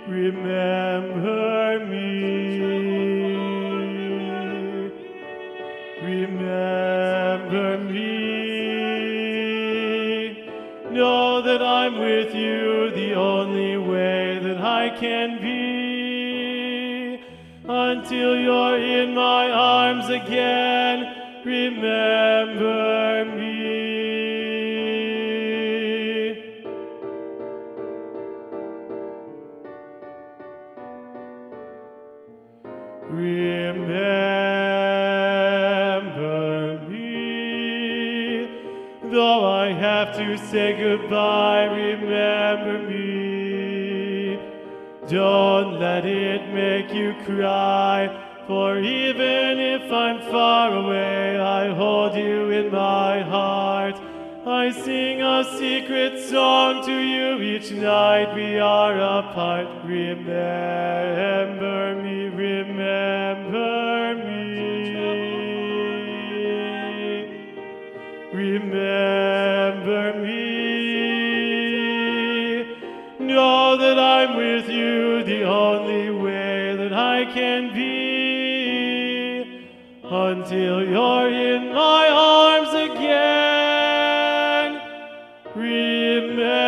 Remember me. Remember me. Know that I'm with you the only way that I can be. Until you're in my arms again, remember me. Remember me. Though I have to say goodbye, remember me. Don't let it make you cry, for even if I'm far away, I hold you in my heart. I sing a secret song to you each night we are apart. Remember me, remember me. Remember me. Know that I'm with you the only way that I can be. Until you're in my arms again, remember